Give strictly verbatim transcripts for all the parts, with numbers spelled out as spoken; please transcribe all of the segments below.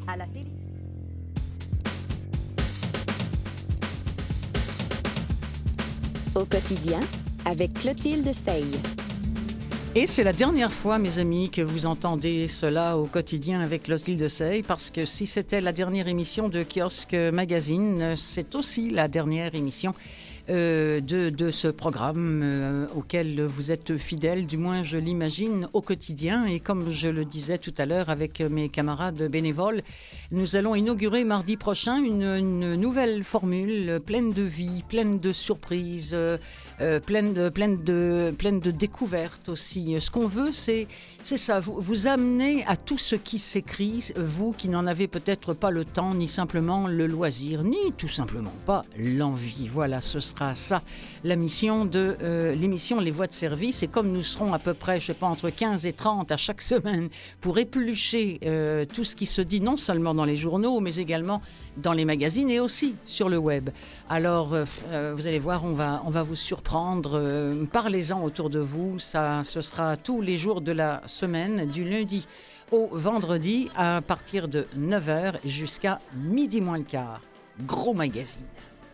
À la télé. Au quotidien, avec Clotilde Sey. Et c'est la dernière fois, mes amis, que vous entendez cela au quotidien avec Clotilde Sey, parce que si c'était la dernière émission de Kiosque Magazine, c'est aussi la dernière émission euh, de, de ce programme euh, auquel vous êtes fidèles, du moins je l'imagine, au quotidien. Et comme je le disais tout à l'heure avec mes camarades bénévoles, nous allons inaugurer mardi prochain une, une nouvelle formule pleine de vie, pleine de surprises, euh, euh, pleine, de, pleine, de, pleine de découvertes aussi. Ce qu'on veut, c'est, c'est ça, vous, vous amener à tout ce qui s'écrit, vous qui n'en avez peut-être pas le temps, ni simplement le loisir, ni tout simplement pas l'envie. Voilà, ce sera ça, la mission de euh, l'émission Les Voix de Service. Et comme nous serons à peu près, je sais pas, entre quinze et trente à chaque semaine pour éplucher euh, tout ce qui se dit, non seulement dans les journaux, mais également dans les magazines et aussi sur le web. Alors, euh, vous allez voir, on va, on va vous surprendre. Euh, parlez-en autour de vous. Ça, ce sera tous les jours de la semaine, du lundi au vendredi, à partir de neuf heures jusqu'à midi moins le quart. Gros magazine.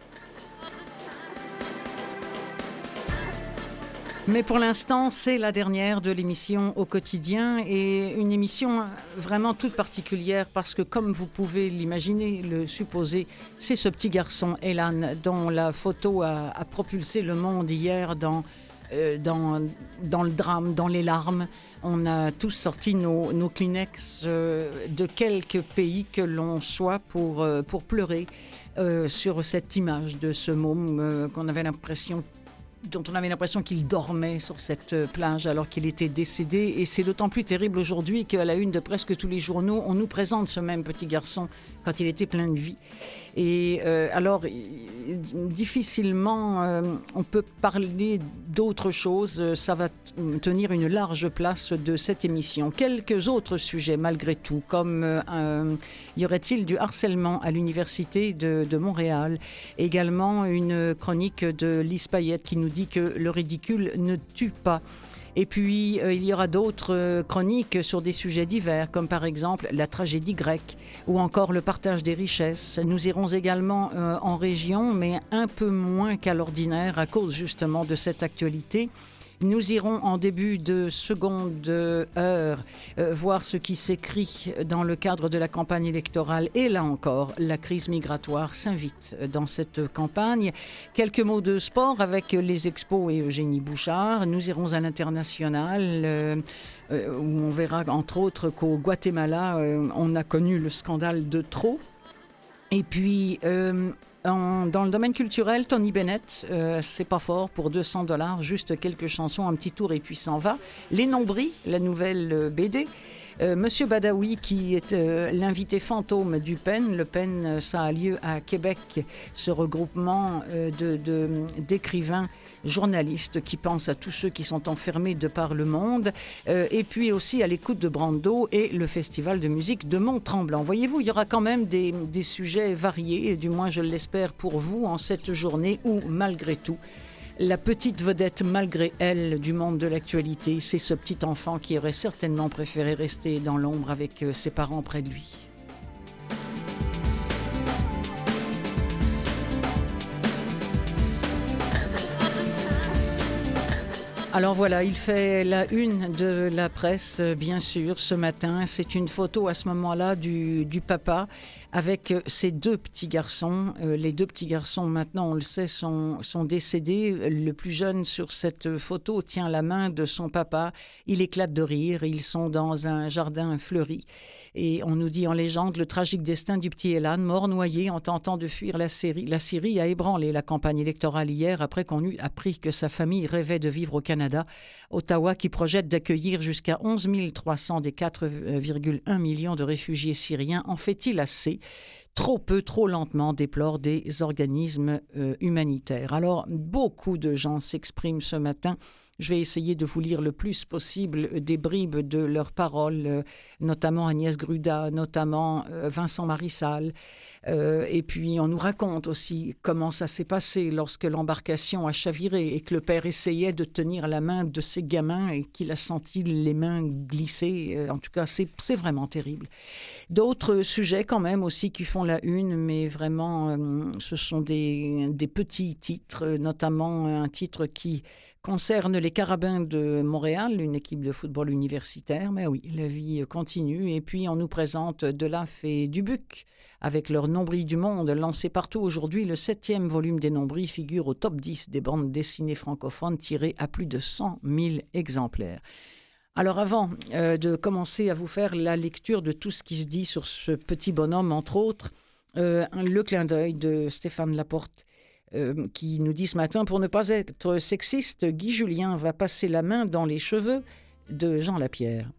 Mais pour l'instant, c'est la dernière de l'émission au quotidien et une émission vraiment toute particulière parce que, comme vous pouvez l'imaginer, le supposer, c'est ce petit garçon, Elan, dont la photo a, a propulsé le monde hier dans, euh, dans, dans le drame, dans les larmes. On a tous sorti nos, nos Kleenex euh, de quelques pays que l'on soit pour, euh, pour pleurer euh, sur cette image de ce môme euh, qu'on avait l'impression dont on avait l'impression qu'il dormait sur cette plage alors qu'il était décédé. Et c'est d'autant plus terrible aujourd'hui qu'à la une de presque tous les journaux, on nous présente ce même petit garçon quand il était plein de vie. Et euh, alors, difficilement, euh, on peut parler d'autre chose. Ça va t- tenir une large place de cette émission. Quelques autres sujets, malgré tout, comme euh, y aurait-il du harcèlement à l'Université de, de Montréal. Également, une chronique de Lise Payette qui nous dit que le ridicule ne tue pas. Et puis, euh, il y aura d'autres euh, chroniques sur des sujets divers, comme par exemple la tragédie grecque ou encore le partage des richesses. Nous irons également euh, en région, mais un peu moins qu'à l'ordinaire à cause justement de cette actualité. Nous irons en début de seconde heure euh, voir ce qui s'écrit dans le cadre de la campagne électorale. Et là encore, la crise migratoire s'invite dans cette campagne. Quelques mots de sport avec les expos et Eugénie Bouchard. Nous irons à l'international euh, euh, où on verra entre autres qu'au Guatemala, euh, on a connu le scandale de trop. Et puis... Euh, En, dans le domaine culturel, Tony Bennett, euh, c'est pas fort, pour deux cents dollars, juste quelques chansons, un petit tour et puis s'en va. Les Nombris, la nouvelle euh, B D. Euh, Monsieur Badawi, qui est euh, l'invité fantôme du P E N. Le P E N, euh, ça a lieu à Québec, ce regroupement euh, de, de, d'écrivains, journalistes qui pensent à tous ceux qui sont enfermés de par le monde. Euh, et puis aussi à l'écoute de Brando et le Festival de musique de Mont-Tremblant. Voyez-vous, il y aura quand même des, des sujets variés, du moins je l'espère pour vous, en cette journée où, malgré tout, la petite vedette, malgré elle, du monde de l'actualité, c'est ce petit enfant qui aurait certainement préféré rester dans l'ombre avec ses parents près de lui. Alors voilà, il fait la une de la presse, bien sûr, ce matin. C'est une photo à ce moment-là du, du papa avec ses deux petits garçons. Euh, les deux petits garçons, maintenant, on le sait, sont, sont décédés. Le plus jeune sur cette photo tient la main de son papa. Il éclate de rire. Ils sont dans un jardin fleuri. Et on nous dit en légende le tragique destin du petit Elan, mort noyé en tentant de fuir la Syrie. La Syrie a ébranlé la campagne électorale hier après qu'on eut appris que sa famille rêvait de vivre au Canada. Ottawa qui projette d'accueillir jusqu'à onze mille trois cents des quatre virgule un millions de réfugiés syriens. En fait-il assez ? Trop peu, trop lentement, déplorent des organismes euh, humanitaires. Alors, beaucoup de gens s'expriment ce matin Je vais essayer de vous lire le plus possible des bribes de leurs paroles, euh, notamment Agnès Gruda, notamment euh, Vincent Marissal. Euh, et puis, on nous raconte aussi comment ça s'est passé lorsque l'embarcation a chaviré et que le père essayait de tenir la main de ses gamins et qu'il a senti les mains glisser. Euh, en tout cas, c'est, c'est vraiment terrible. D'autres sujets quand même aussi qui font la une, mais vraiment, euh, ce sont des, des petits titres, notamment un titre qui concerne les Carabins de Montréal, une équipe de football universitaire. Mais oui, la vie continue. Et puis, on nous présente Delaf et Dubuc avec leur Nombril du monde, lancé partout aujourd'hui. Le septième volume des Nombrils figure au top dix des bandes dessinées francophones tirées à plus de cent mille exemplaires. Alors avant euh, de commencer à vous faire la lecture de tout ce qui se dit sur ce petit bonhomme, entre autres, euh, le clin d'œil de Stéphane Laporte, Euh, qui nous dit ce matin, pour ne pas être sexiste, Guy Julien va passer la main dans les cheveux de Jean Lapierre.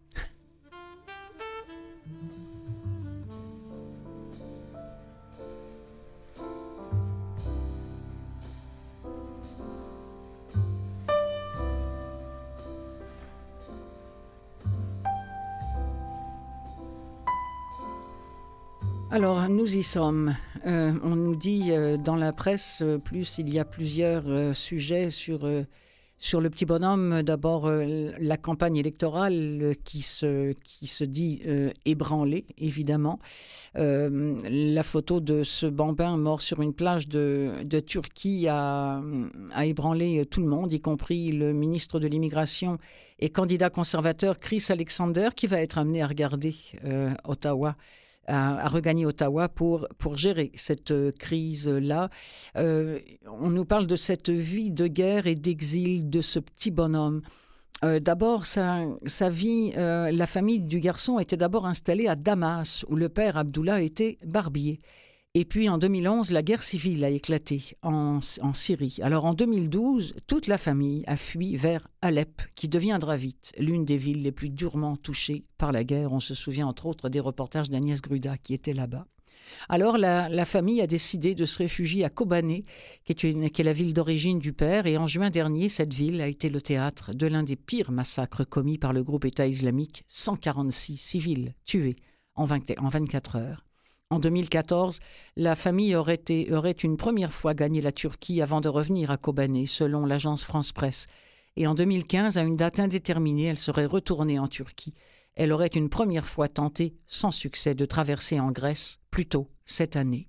Alors, nous y sommes. Euh, on nous dit euh, dans la presse, euh, plus il y a plusieurs euh, sujets sur, euh, sur le petit bonhomme. D'abord, euh, la campagne électorale euh, qui, se, qui se dit euh, ébranlée, évidemment. Euh, la photo de ce bambin mort sur une plage de, de Turquie a, a ébranlé tout le monde, y compris le ministre de l'Immigration et candidat conservateur Chris Alexander, qui va être amené à regarder euh, Ottawa. À, à regagner Ottawa pour, pour gérer cette euh, crise-là. Euh, on nous parle de cette vie de guerre et d'exil de ce petit bonhomme. Euh, d'abord, sa, sa vie, euh, la famille du garçon était d'abord installée à Damas, où le père Abdullah était barbier. Et puis en deux mille onze, la guerre civile a éclaté en, en Syrie. Alors en deux mille douze, toute la famille a fui vers Alep, qui deviendra vite l'une des villes les plus durement touchées par la guerre. On se souvient entre autres des reportages d'Agnès Gruda qui était là-bas. Alors la, la famille a décidé de se réfugier à Kobané, qui est, une, qui est la ville d'origine du père. Et en juin dernier, cette ville a été le théâtre de l'un des pires massacres commis par le groupe État islamique. cent quarante-six civils tués en, vingt, en vingt-quatre heures. En deux mille quatorze, la famille aurait, été, aurait une première fois gagné la Turquie avant de revenir à Kobané, selon l'agence France-Presse. Et en deux mille quinze, à une date indéterminée, elle serait retournée en Turquie. Elle aurait une première fois tenté, sans succès, de traverser en Grèce, plus tôt cette année.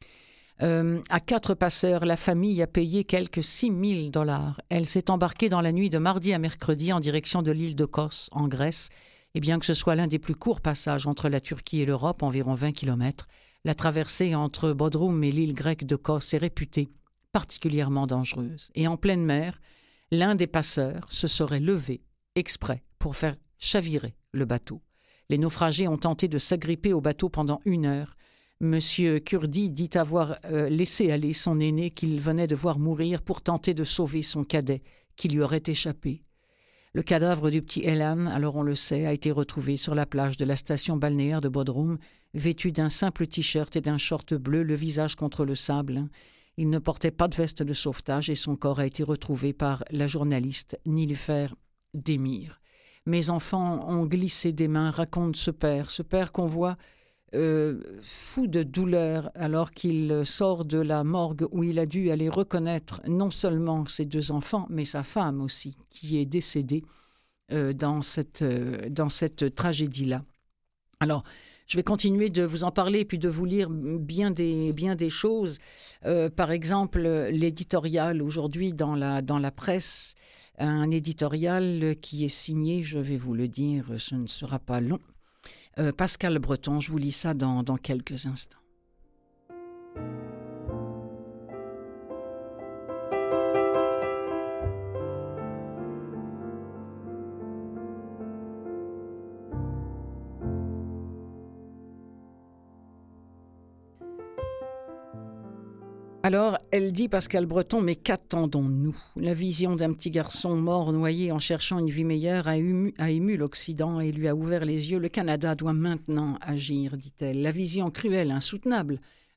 Euh, à quatre passeurs, la famille a payé quelques six mille dollars. Elle s'est embarquée dans la nuit de mardi à mercredi en direction de l'île de Kos, en Grèce. Et bien que ce soit l'un des plus courts passages entre la Turquie et l'Europe, environ vingt kilomètres, la traversée entre Bodrum et l'île grecque de Kos est réputée particulièrement dangereuse. Et en pleine mer, l'un des passeurs se serait levé exprès pour faire chavirer le bateau. Les naufragés ont tenté de s'agripper au bateau pendant une heure. Monsieur Kurdi dit avoir euh, laissé aller son aîné qu'il venait de voir mourir pour tenter de sauver son cadet qui lui aurait échappé. Le cadavre du petit Elan, alors on le sait, a été retrouvé sur la plage de la station balnéaire de Bodrum, vêtu d'un simple t-shirt et d'un short bleu, le visage contre le sable. Il ne portait pas de veste de sauvetage et son corps a été retrouvé par la journaliste Niloufer Demir. Mes enfants ont glissé des mains, raconte ce père, ce père qu'on voit euh, fou de douleur alors qu'il sort de la morgue où il a dû aller reconnaître non seulement ses deux enfants, mais sa femme aussi, qui est décédée euh, dans cette, euh, dans cette tragédie-là. Alors, je vais continuer de vous en parler et puis de vous lire bien des, bien des choses. Euh, par exemple, l'éditorial aujourd'hui dans la, dans la presse, un éditorial qui est signé, je vais vous le dire, ce ne sera pas long, Euh, Pascal Breton, je vous lis ça dans, dans quelques instants. Alors, elle dit, Pascal Breton, mais qu'attendons-nous? La vision d'un petit garçon mort noyé en cherchant une vie meilleure a ému, a ému l'Occident et lui a ouvert les yeux. Le Canada doit maintenant agir, dit-elle. La vision cruelle, insoutenable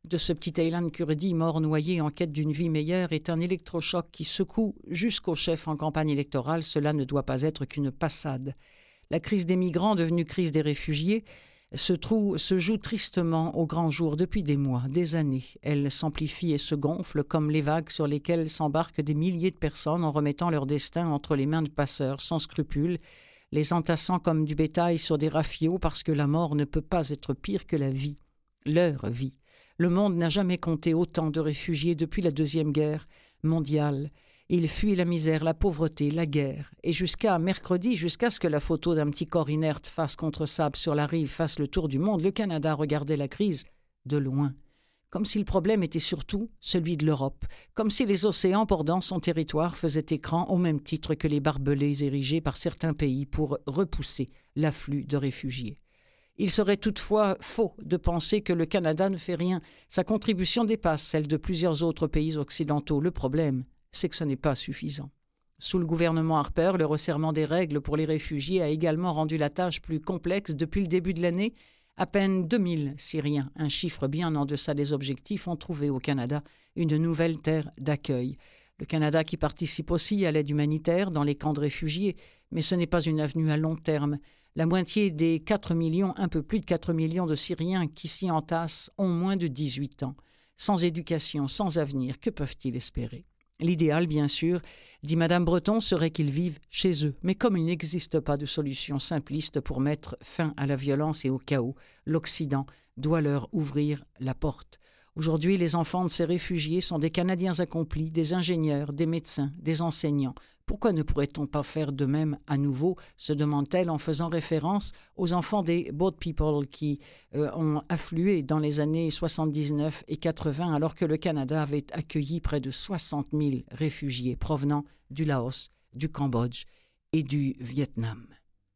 de ce petit Aylan Kurdi mort noyé en quête d'une vie meilleure est un électrochoc qui secoue jusqu'au chef en campagne électorale. Cela ne doit pas être qu'une passade. La crise des migrants, devenue crise des réfugiés, se, trou- se joue tristement au grand jour depuis des mois, des années. Elle s'amplifie et se gonfle comme les vagues sur lesquelles s'embarquent des milliers de personnes en remettant leur destin entre les mains de passeurs sans scrupules, les entassant comme du bétail sur des rafiots parce que la mort ne peut pas être pire que la vie, leur vie. Le monde n'a jamais compté autant de réfugiés depuis la Deuxième Guerre mondiale. Ils fuient la misère, la pauvreté, la guerre. Et jusqu'à mercredi, jusqu'à ce que la photo d'un petit corps inerte face contre sable sur la rive fasse le tour du monde, le Canada regardait la crise de loin. Comme si le problème était surtout celui de l'Europe. Comme si les océans bordant son territoire faisaient écran au même titre que les barbelés érigés par certains pays pour repousser l'afflux de réfugiés. Il serait toutefois faux de penser que le Canada ne fait rien. Sa contribution dépasse celle de plusieurs autres pays occidentaux. Le problème, c'est que ce n'est pas suffisant. Sous le gouvernement Harper, le resserrement des règles pour les réfugiés a également rendu la tâche plus complexe. Depuis le début de l'année, à peine deux mille Syriens, un chiffre bien en deçà des objectifs, ont trouvé au Canada une nouvelle terre d'accueil. Le Canada qui participe aussi à l'aide humanitaire dans les camps de réfugiés, mais ce n'est pas une avenue à long terme. La moitié des quatre millions, un peu plus de quatre millions de Syriens qui s'y entassent ont moins de dix-huit ans. Sans éducation, sans avenir, que peuvent-ils espérer? L'idéal, bien sûr, dit Madame Breton, serait qu'ils vivent chez eux. Mais comme il n'existe pas de solution simpliste pour mettre fin à la violence et au chaos, l'Occident doit leur ouvrir la porte. Aujourd'hui, les enfants de ces réfugiés sont des Canadiens accomplis, des ingénieurs, des médecins, des enseignants. Pourquoi ne pourrait-on pas faire de même à nouveau, se demande-t-elle en faisant référence aux enfants des Boat People qui euh, ont afflué dans les années soixante-dix-neuf et quatre-vingts alors que le Canada avait accueilli près de soixante mille réfugiés provenant du Laos, du Cambodge et du Vietnam.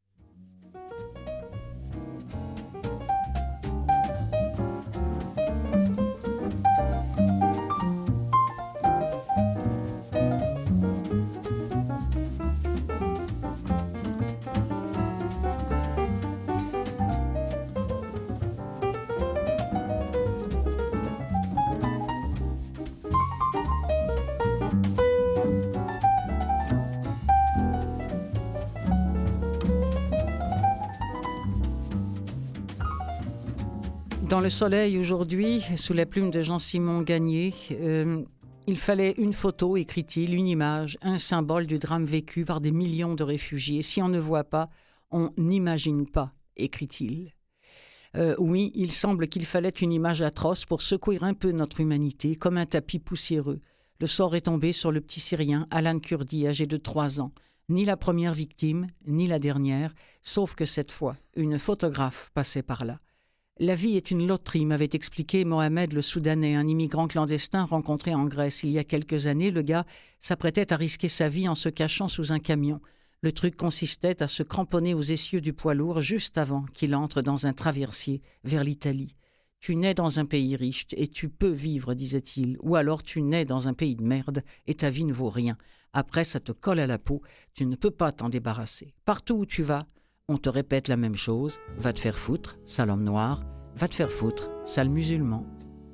Dans le soleil aujourd'hui, sous la plume de Jean-Simon Gagné, euh, il fallait une photo, écrit-il, une image, un symbole du drame vécu par des millions de réfugiés. Si on ne voit pas, on n'imagine pas, écrit-il. Euh, oui, il semble qu'il fallait une image atroce pour secouer un peu notre humanité, comme un tapis poussiéreux. Le sort est tombé sur le petit Syrien, Aylan Kurdi, âgé de trois ans. Ni la première victime, ni la dernière, sauf que cette fois, une photographe passait par là. La vie est une loterie, m'avait expliqué Mohamed le Soudanais, un immigrant clandestin rencontré en Grèce. Il y a quelques années, le gars s'apprêtait à risquer sa vie en se cachant sous un camion. Le truc consistait à se cramponner aux essieux du poids lourd juste avant qu'il entre dans un traversier vers l'Italie. Tu nais dans un pays riche et tu peux vivre, disait-il, ou alors tu nais dans un pays de merde et ta vie ne vaut rien. Après, ça te colle à la peau, tu ne peux pas t'en débarrasser. Partout où tu vas, on te répète la même chose, va te faire foutre, sale homme noir, va te faire foutre, sale musulman.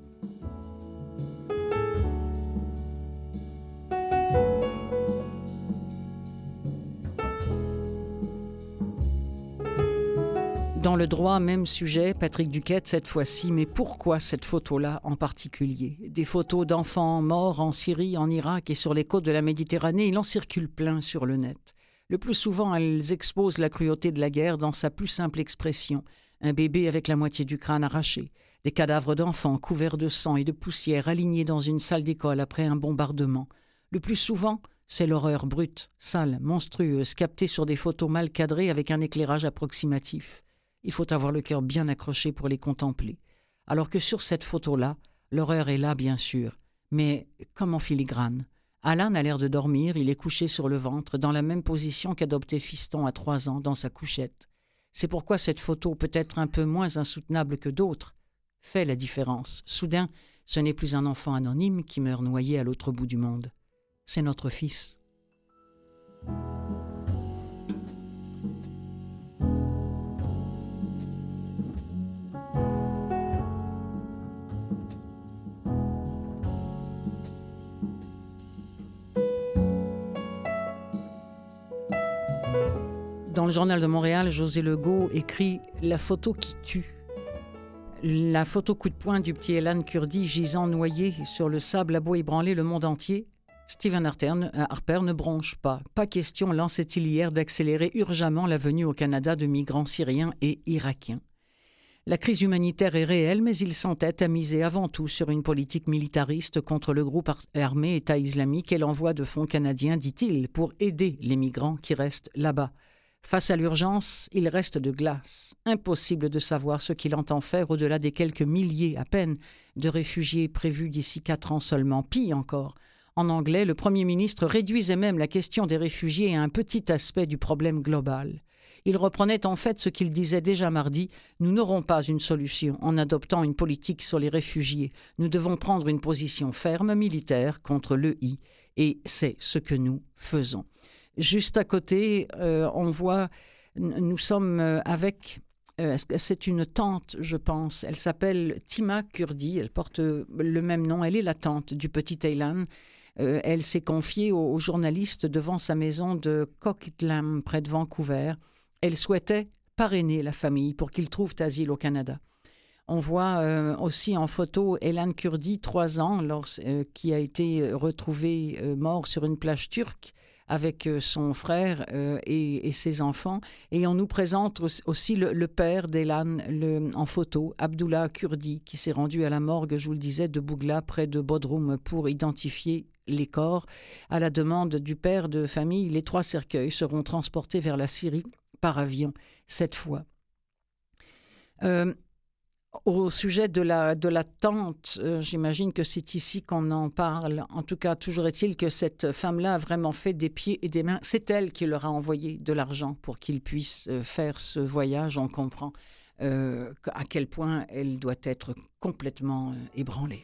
Dans le droit, même sujet, Patrick Duquette cette fois-ci, mais pourquoi cette photo-là en particulier? Des photos d'enfants morts en Syrie, en Irak et sur les côtes de la Méditerranée, il en circule plein sur le net. Le plus souvent, elles exposent la cruauté de la guerre dans sa plus simple expression. Un bébé avec la moitié du crâne arraché, des cadavres d'enfants couverts de sang et de poussière alignés dans une salle d'école après un bombardement. Le plus souvent, c'est l'horreur brute, sale, monstrueuse, captée sur des photos mal cadrées avec un éclairage approximatif. Il faut avoir le cœur bien accroché pour les contempler. Alors que sur cette photo-là, l'horreur est là, bien sûr, mais comme en filigrane. Aylan a l'air de dormir, il est couché sur le ventre, dans la même position qu'adoptait Fiston à trois ans, dans sa couchette. C'est pourquoi cette photo, peut-être un peu moins insoutenable que d'autres, fait la différence. Soudain, ce n'est plus un enfant anonyme qui meurt noyé à l'autre bout du monde. C'est notre fils. Dans le Journal de Montréal, José Legault écrit « La photo qui tue ». La photo coup de poing du petit Elan Kurdi gisant noyé sur le sable a beau ébranler le monde entier. Stephen Harper, Harper ne bronche pas. Pas question, lançait-il hier, d'accélérer urgemment la venue au Canada de migrants syriens et irakiens. La crise humanitaire est réelle, mais il s'entête à miser avant tout sur une politique militariste contre le groupe armé État islamique et l'envoi de fonds canadiens, dit-il, pour aider les migrants qui restent là-bas. Face à l'urgence, il reste de glace. Impossible de savoir ce qu'il entend faire au-delà des quelques milliers à peine de réfugiés prévus d'ici quatre ans seulement. Pire encore, en anglais, le Premier ministre réduisait même la question des réfugiés à un petit aspect du problème global. Il reprenait en fait ce qu'il disait déjà mardi : « Nous n'aurons pas une solution en adoptant une politique sur les réfugiés. Nous devons prendre une position ferme militaire contre l'E I. Et c'est ce que nous faisons. » Juste à côté, euh, on voit, nous sommes avec, euh, c'est une tante, je pense. Elle s'appelle Tima Kurdi, elle porte le même nom. Elle est la tante du petit Elan. Euh, elle s'est confiée aux, aux journalistes devant sa maison de Coquitlam, près de Vancouver. Elle souhaitait parrainer la famille pour qu'ils trouvent asile au Canada. On voit euh, aussi en photo Elan Kurdi, trois ans, lors, euh, qui a été retrouvé euh, mort sur une plage turque avec euh, son frère euh, et, et ses enfants. Et on nous présente aussi le, le père d'Elan le, en photo, Abdullah Kurdi, qui s'est rendu à la morgue, je vous le disais, de Bougla, près de Bodrum, pour identifier les corps. À la demande du père de famille, les trois cercueils seront transportés vers la Syrie par avion, cette fois. Euh, Au sujet de la, de la tante, euh, j'imagine que c'est ici qu'on en parle. En tout cas, toujours est-il que cette femme-là a vraiment fait des pieds et des mains. C'est elle qui leur a envoyé de l'argent pour qu'ils puissent euh, faire ce voyage. On comprend euh, à quel point elle doit être complètement euh, ébranlée.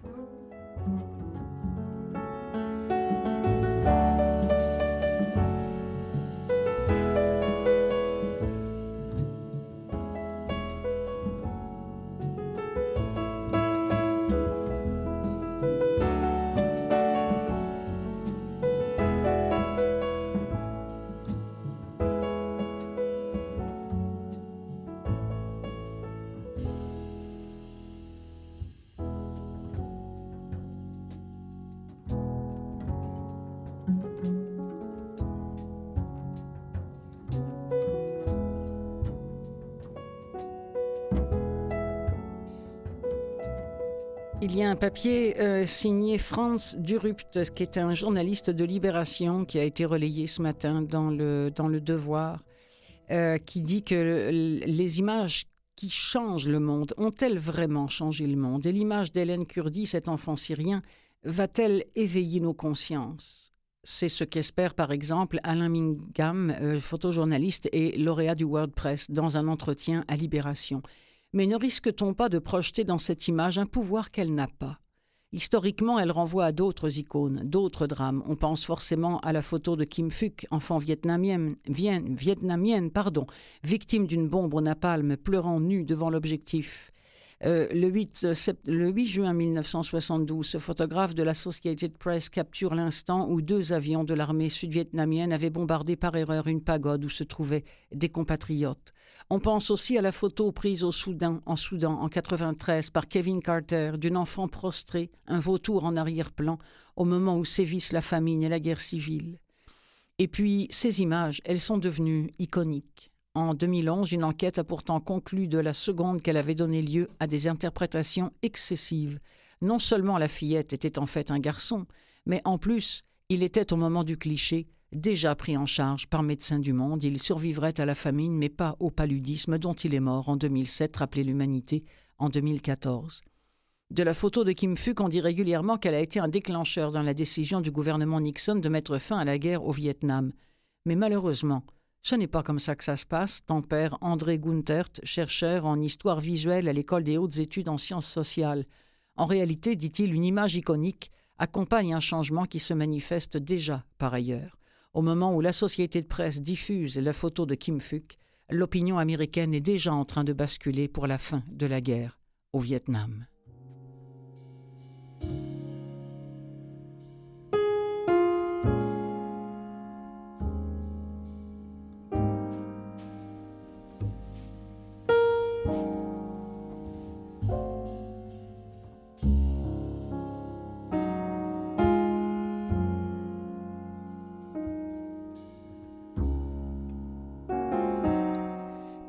Il y a un papier euh, signé Franz Durupt, qui est un journaliste de Libération, qui a été relayé ce matin dans le, dans le Devoir, euh, qui dit que le, les images qui changent le monde ont-elles vraiment changé le monde ? Et l'image d'Elan Kurdi, cet enfant syrien, va-t-elle éveiller nos consciences ? C'est ce qu'espère par exemple Alain Mingham, euh, photojournaliste et lauréat du WordPress, dans un entretien à Libération. Mais ne risque-t-on pas de projeter dans cette image un pouvoir qu'elle n'a pas ? Historiquement, elle renvoie à d'autres icônes, d'autres drames. On pense forcément à la photo de Kim Phuc, enfant vietnamienne, vienne, vietnamienne pardon, victime d'une bombe au napalm, pleurant nue devant l'objectif. Euh, le, huit, le huit juin mille neuf cent soixante-douze, ce photographe de l'Associated Press capture l'instant où deux avions de l'armée sud-vietnamienne avaient bombardé par erreur une pagode où se trouvaient des compatriotes. On pense aussi à la photo prise au Soudan, en Soudan en quatre-vingt-treize par Kevin Carter d'une enfant prostrée, un vautour en arrière-plan, au moment où sévissent la famine et la guerre civile. Et puis, ces images, elles sont devenues iconiques. En deux mille onze, une enquête a pourtant conclu de la seconde qu'elle avait donné lieu à des interprétations excessives. Non seulement la fillette était en fait un garçon, mais en plus, il était au moment du cliché déjà pris en charge par Médecins du Monde. Il survivrait à la famine, mais pas au paludisme dont il est mort en deux mille sept, rappelait l'Humanité en deux mille quatorze. De la photo de Kim Phuc, on dit régulièrement qu'elle a été un déclencheur dans la décision du gouvernement Nixon de mettre fin à la guerre au Vietnam. Mais malheureusement, ce n'est pas comme ça que ça se passe, tempère André Guntert, chercheur en histoire visuelle à l'École des hautes études en sciences sociales. En réalité, dit-il, une image iconique accompagne un changement qui se manifeste déjà par ailleurs. Au moment où l'Associated Press diffuse la photo de Kim Phuc, l'opinion américaine est déjà en train de basculer pour la fin de la guerre au Vietnam.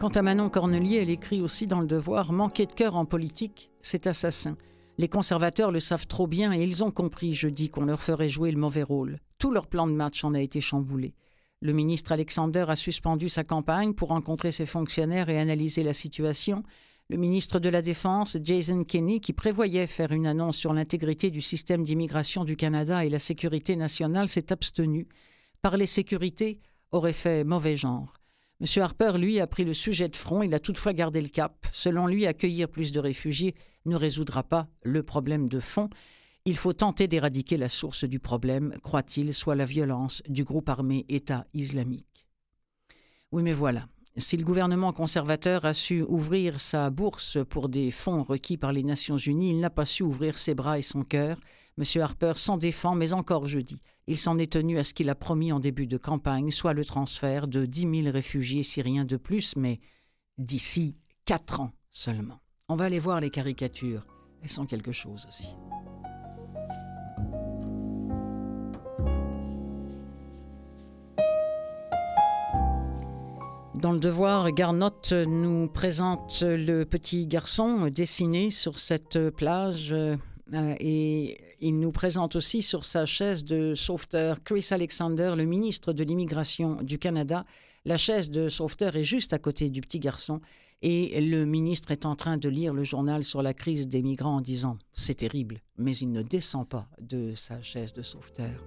Quant à Manon Cornelier, elle écrit aussi dans Le Devoir « Manquer de cœur en politique, c'est assassin. Les conservateurs le savent trop bien et ils ont compris jeudi qu'on leur ferait jouer le mauvais rôle. Tout leur plan de match en a été chamboulé. Le ministre Alexander a suspendu sa campagne pour rencontrer ses fonctionnaires et analyser la situation. Le ministre de la Défense, Jason Kenney, qui prévoyait faire une annonce sur l'intégrité du système d'immigration du Canada et la sécurité nationale, s'est abstenu. Parler sécurité aurait fait mauvais genre. M. Harper, lui, a pris le sujet de front. Il a toutefois gardé le cap. Selon lui, accueillir plus de réfugiés ne résoudra pas le problème de fond. Il faut tenter d'éradiquer la source du problème, croit-il, soit la violence du groupe armé État islamique. Oui, mais voilà. Si le gouvernement conservateur a su ouvrir sa bourse pour des fonds requis par les Nations unies, il n'a pas su ouvrir ses bras et son cœur. M. Harper s'en défend, mais encore jeudi. Il s'en est tenu à ce qu'il a promis en début de campagne, soit le transfert de dix mille réfugiés syriens de plus, mais d'ici quatre ans seulement. On va aller voir les caricatures. Elles sont quelque chose aussi. Dans Le Devoir, Garnotte nous présente le petit garçon dessiné sur cette plage euh, et il nous présente aussi sur sa chaise de sauveteur Chris Alexander, le ministre de l'Immigration du Canada. La chaise de sauveteur est juste à côté du petit garçon et le ministre est en train de lire le journal sur la crise des migrants en disant « C'est terrible », mais il ne descend pas de sa chaise de sauveteur.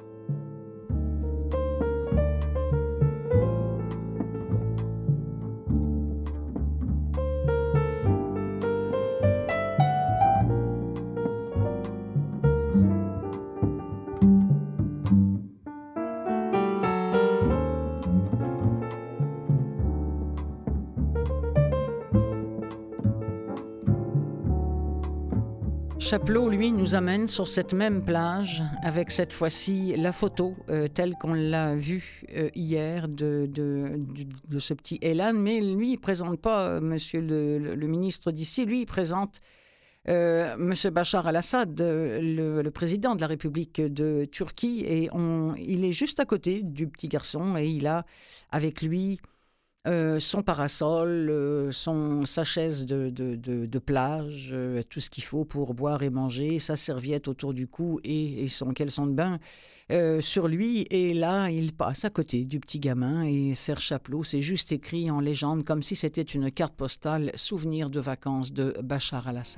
Chapelot, lui, nous amène sur cette même plage avec cette fois-ci la photo euh, telle qu'on l'a vue euh, hier de, de, de, de ce petit Elan. Mais lui, il ne présente pas euh, monsieur le, le, le ministre d'ici. Lui, il présente euh, monsieur Bachar al-Assad, le, le président de la République de Turquie. Et on, il est juste à côté du petit garçon et il a avec lui Euh, son parasol, euh, son, sa chaise de, de, de, de plage, euh, tout ce qu'il faut pour boire et manger, sa serviette autour du cou et, et son caleçon de bain euh, sur lui. Et là, il passe à côté du petit gamin et Serge Chapelot, c'est juste écrit en légende comme si c'était une carte postale « Souvenir de vacances de Bachar al-Assad ».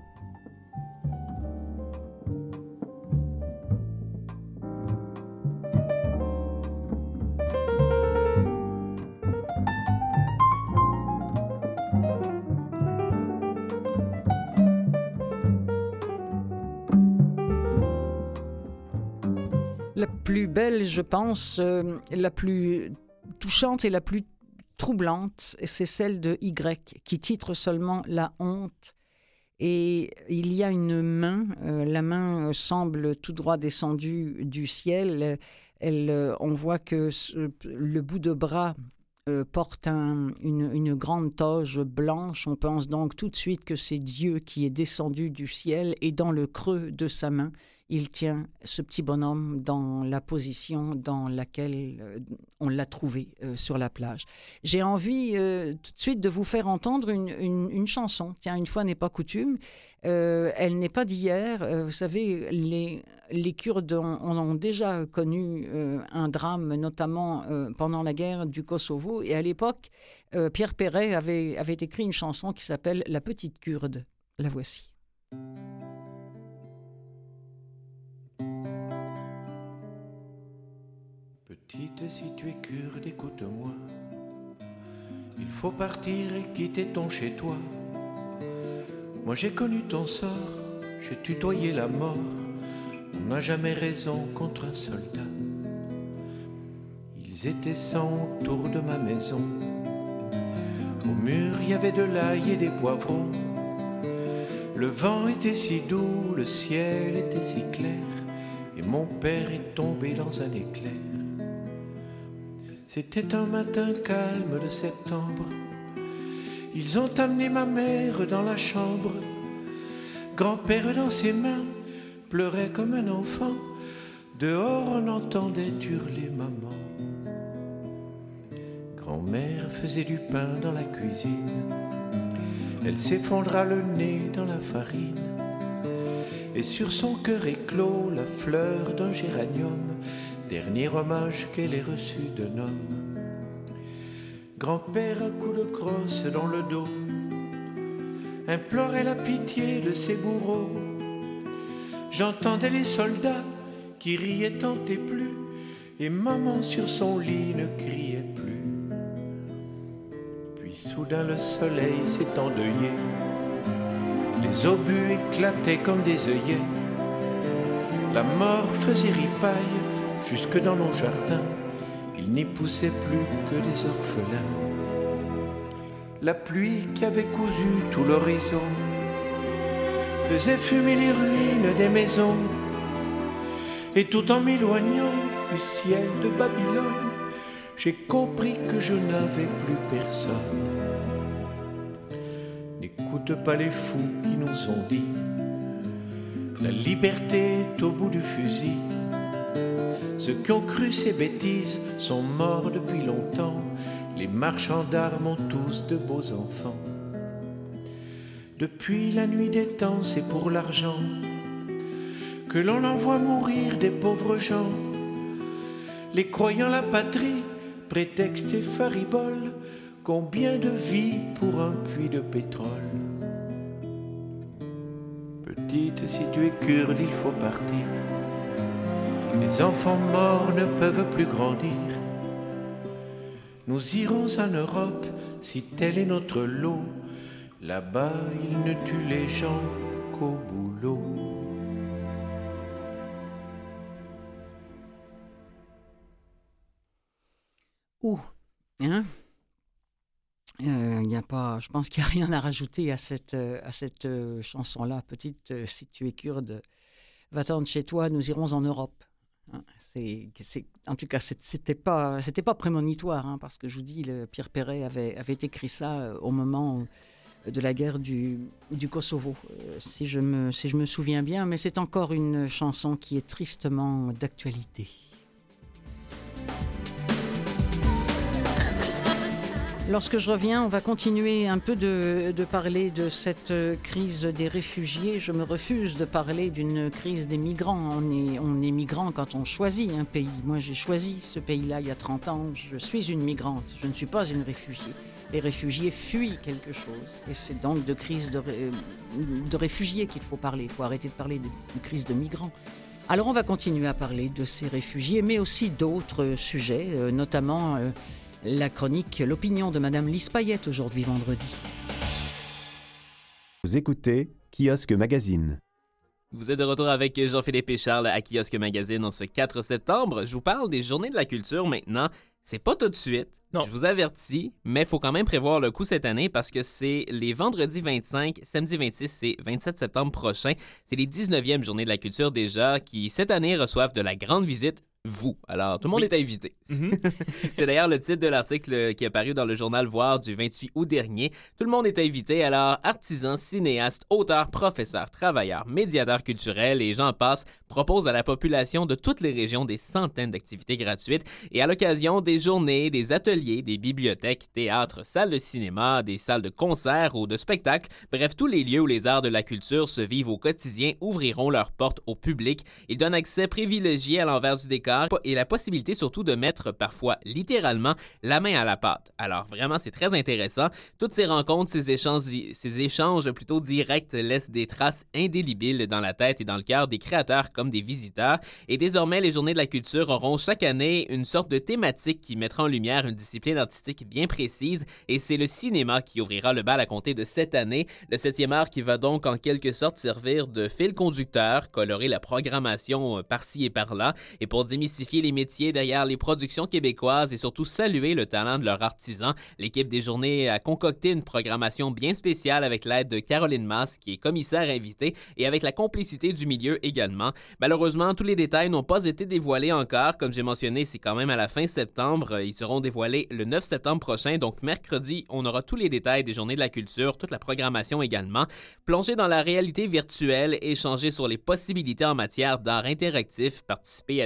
La plus belle, je pense, euh, la plus touchante et la plus troublante, c'est celle de Y, qui titre seulement « La honte ». Et il y a une main, euh, la main semble tout droit descendue du ciel. Elle, euh, on voit que ce, le bout de bras euh, porte un, une, une grande toge blanche. On pense donc tout de suite que c'est Dieu qui est descendu du ciel et dans le creux de sa main, il tient ce petit bonhomme dans la position dans laquelle euh, on l'a trouvé euh, sur la plage. J'ai envie euh, tout de suite de vous faire entendre une, une, une chanson. Tiens, une fois n'est pas coutume. Euh, elle n'est pas d'hier. Euh, vous savez, les, les Kurdes ont, ont déjà connu euh, un drame, notamment euh, pendant la guerre du Kosovo. Et à l'époque, euh, Pierre Perret avait, avait écrit une chanson qui s'appelle « La petite Kurde ». La voici. Petite, si tu es kurde, écoute-moi. Il faut partir et quitter ton chez-toi. Moi j'ai connu ton sort, j'ai tutoyé la mort. On n'a jamais raison contre un soldat. Ils étaient cent autour de ma maison. Au mur, il y avait de l'ail et des poivrons. Le vent était si doux, le ciel était si clair. Et mon père est tombé dans un éclair. C'était un matin calme de septembre. Ils ont amené ma mère dans la chambre. Grand-père dans ses mains pleurait comme un enfant. Dehors on entendait hurler maman. Grand-mère faisait du pain dans la cuisine. Elle s'effondra le nez dans la farine. Et sur son cœur éclot la fleur d'un géranium, dernier hommage qu'elle ait reçu d'un homme. Grand-père à coups de crosse dans le dos implorait la pitié de ses bourreaux. J'entendais les soldats qui riaient tant et plus, et maman sur son lit ne criait plus. Puis soudain le soleil s'est endeuillé, les obus éclataient comme des œillets. La mort faisait ripaille jusque dans nos jardins, il n'y poussait plus que des orphelins. La pluie qui avait cousu tout l'horizon faisait fumer les ruines des maisons. Et tout en m'éloignant du ciel de Babylone, j'ai compris que je n'avais plus personne. N'écoute pas les fous qui nous ont dit la liberté est au bout du fusil. Ceux qui ont cru ces bêtises sont morts depuis longtemps. Les marchands d'armes ont tous de beaux enfants. Depuis la nuit des temps, c'est pour l'argent que l'on envoie mourir des pauvres gens. Les croyants la patrie, prétexte et faribole, combien de vies pour un puits de pétrole. Petite, si tu es kurde, il faut partir. Les enfants morts ne peuvent plus grandir. Nous irons en Europe, si tel est notre lot. Là-bas, ils ne tuent les gens qu'au boulot. Ouh, hein? Euh, y a pas, je pense qu'il n'y a rien à rajouter à cette, à cette euh, chanson-là. Petite, euh, si tu es kurde, va-t'en de chez toi, nous irons en Europe. Hein, c'est, c'est, en tout cas, c'est, c'était pas, c'était pas prémonitoire, hein, parce que je vous dis, le, Pierre Perret avait, avait écrit ça euh, au moment de la guerre du, du Kosovo, euh, si, je me, si je me souviens bien, mais c'est encore une chanson qui est tristement d'actualité. Lorsque je reviens, on va continuer un peu de, de parler de cette crise des réfugiés. Je me refuse de parler d'une crise des migrants. On est, on est migrant quand on choisit un pays. Moi, j'ai choisi ce pays-là il y a trente ans. Je suis une migrante, je ne suis pas une réfugiée. Les réfugiés fuient quelque chose. Et c'est donc de crise de, de réfugiés qu'il faut parler. Il faut arrêter de parler de, de crise de migrants. Alors, on va continuer à parler de ces réfugiés, mais aussi d'autres sujets, euh, notamment... Euh, la chronique L'opinion de Madame Lise Payette aujourd'hui vendredi. Vous écoutez Kiosque Magazine. Vous êtes de retour avec Jean-Philippe et Charles à Kiosque Magazine en ce quatre septembre. Je vous parle des Journées de la culture maintenant. C'est pas tout de suite, non. Je vous avertis, mais il faut quand même prévoir le coup cette année parce que c'est les vendredis vingt-cinq, samedi vingt-six et vingt-sept septembre prochains. C'est les dix-neuvièmes Journées de la culture déjà qui, cette année, reçoivent de la grande visite. Vous. Alors, tout le monde oui. est invité. Mm-hmm. C'est d'ailleurs le titre de l'article qui est paru dans le journal Voir du vingt-huit août dernier. Tout le monde est invité. Alors, artisans, cinéastes, auteurs, professeurs, travailleurs, médiateurs culturels et j'en passe proposent à la population de toutes les régions des centaines d'activités gratuites. Et à l'occasion des journées, des ateliers, des bibliothèques, théâtres, salles de cinéma, des salles de concert ou de spectacle, bref, tous les lieux où les arts de la culture se vivent au quotidien ouvriront leurs portes au public. Ils donnent accès privilégié à l'envers du décor et la possibilité surtout de mettre parfois littéralement la main à la pâte. Alors vraiment, c'est très intéressant. Toutes ces rencontres, ces échanges, ces échanges plutôt directs laissent des traces indélébiles dans la tête et dans le cœur des créateurs comme des visiteurs. Et désormais, les Journées de la culture auront chaque année une sorte de thématique qui mettra en lumière une discipline artistique bien précise et c'est le cinéma qui ouvrira le bal à compter de cette année. Le septième art qui va donc en quelque sorte servir de fil conducteur, colorer la programmation par-ci et par-là et pour démystifier les métiers derrière les productions québécoises et surtout saluer le talent de leurs artisans. L'équipe des Journées a concocté une programmation bien spéciale avec l'aide de Caroline Masse, qui est commissaire invitée, et avec la complicité du milieu également. Malheureusement, tous les détails n'ont pas été dévoilés encore. Comme j'ai mentionné, c'est quand même à la fin septembre. Ils seront dévoilés le neuf septembre prochain, donc mercredi, on aura tous les détails des Journées de la culture, toute la programmation également. Plonger dans la réalité virtuelle, échanger sur les possibilités en matière d'art interactif, participer à des ateliers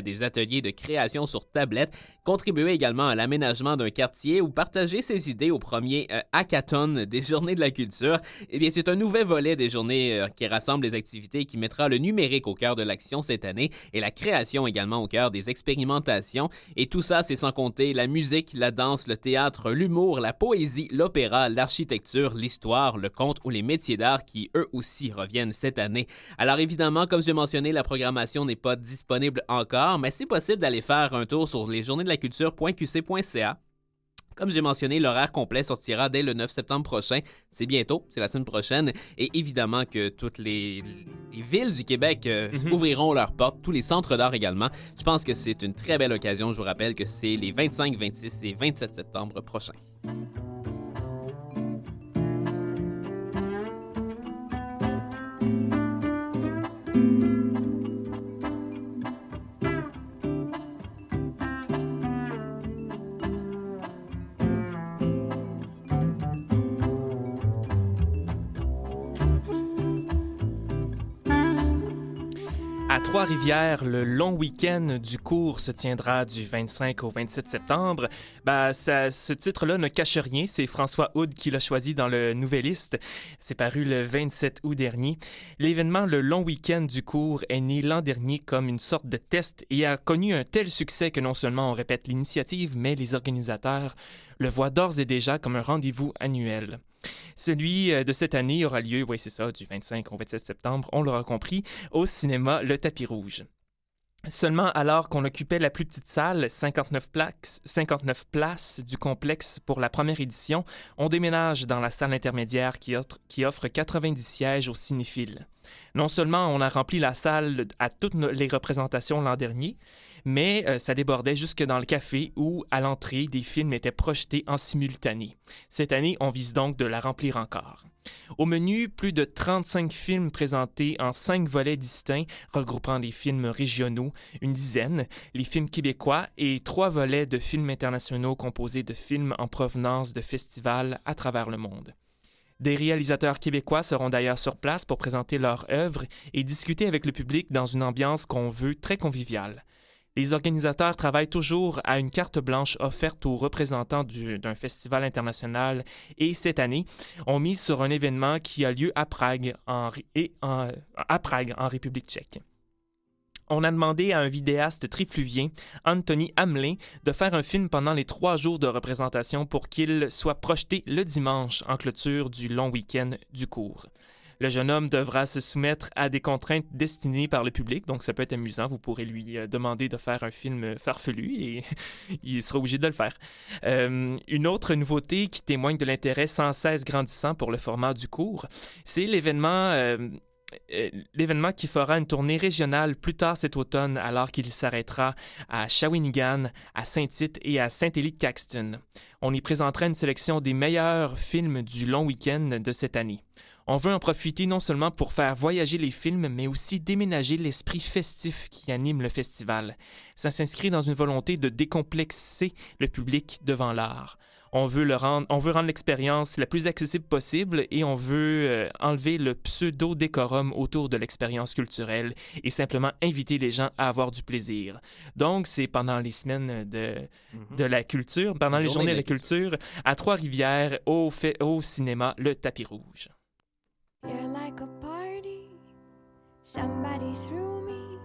ateliers de création sur tablette, contribuer également à l'aménagement d'un quartier ou partager ses idées au premier euh, hackathon des Journées de la culture. Eh bien, c'est un nouvel volet des journées euh, qui rassemble les activités et qui mettra le numérique au cœur de l'action cette année et la création également au cœur des expérimentations. Et tout ça, c'est sans compter la musique, la danse, le théâtre, l'humour, la poésie, l'opéra, l'architecture, l'histoire, le conte ou les métiers d'art qui, eux aussi, reviennent cette année. Alors évidemment, comme je l'ai mentionné, la programmation n'est pas disponible encore, mais c'est possible d'aller faire un tour sur lesjournesdelaculture point q c point c a. Comme j'ai mentionné, l'horaire complet sortira dès le neuf septembre prochain. C'est bientôt, c'est la semaine prochaine. Et évidemment que toutes les, les villes du Québec euh, mm-hmm. ouvriront leurs portes, tous les centres d'art également. Je pense que c'est une très belle occasion. Je vous rappelle que c'est les vingt-cinq, vingt-six et vingt-sept septembre prochains. À Trois-Rivières, le long week-end du cours se tiendra du vingt-cinq au vingt-sept septembre. Ben, ça, ce titre-là ne cache rien. C'est François Houd qui l'a choisi dans le Nouvelliste. C'est paru le vingt-sept août dernier. L'événement Le long week-end du cours est né l'an dernier comme une sorte de test et a connu un tel succès que non seulement on répète l'initiative, mais les organisateurs le voient d'ores et déjà comme un rendez-vous annuel. Celui de cette année aura lieu, oui c'est ça, du vingt-cinq au vingt-sept septembre, on l'aura compris, au cinéma Le Tapis Rouge. Seulement alors qu'on occupait la plus petite salle, cinquante-neuf places, cinquante-neuf places du complexe pour la première édition, on déménage dans la salle intermédiaire qui offre, qui offre quatre-vingt-dix sièges aux cinéphiles. Non seulement on a rempli la salle à toutes les représentations l'an dernier, mais euh, ça débordait jusque dans le café où, à l'entrée, des films étaient projetés en simultané. Cette année, on vise donc de la remplir encore. Au menu, plus de trente-cinq films présentés en cinq volets distincts, regroupant des films régionaux, une dizaine, les films québécois et trois volets de films internationaux composés de films en provenance de festivals à travers le monde. Des réalisateurs québécois seront d'ailleurs sur place pour présenter leurs œuvres et discuter avec le public dans une ambiance qu'on veut très conviviale. Les organisateurs travaillent toujours à une carte blanche offerte aux représentants du, d'un festival international et cette année, on mise sur un événement qui a lieu à Prague, en, et en, à Prague, en République tchèque. On a demandé à un vidéaste trifluvien, Anthony Hamelin, de faire un film pendant les trois jours de représentation pour qu'il soit projeté le dimanche en clôture du long week-end du cours. Le jeune homme devra se soumettre à des contraintes destinées par le public, donc ça peut être amusant. Vous pourrez lui demander de faire un film farfelu et il sera obligé de le faire. Euh, une autre nouveauté qui témoigne de l'intérêt sans cesse grandissant pour le format du cours, c'est l'événement... Euh, Euh, l'événement qui fera une tournée régionale plus tard cet automne alors qu'il s'arrêtera à Shawinigan, à Saint-Tite et à Saint-Élie-de-Caxton. On y présentera une sélection des meilleurs films du long week-end de cette année. On veut en profiter non seulement pour faire voyager les films, mais aussi déménager l'esprit festif qui anime le festival. Ça s'inscrit dans une volonté de décomplexer le public devant l'art. On veut, le rendre, on veut rendre l'expérience la plus accessible possible et on veut euh, enlever le pseudo-décorum autour de l'expérience culturelle et simplement inviter les gens à avoir du plaisir. Donc, c'est pendant les semaines de, mm-hmm. de la culture, pendant les journées de la culture, culture à Trois-Rivières, au, fait, au cinéma Le Tapis Rouge. You're like a party, somebody threw me.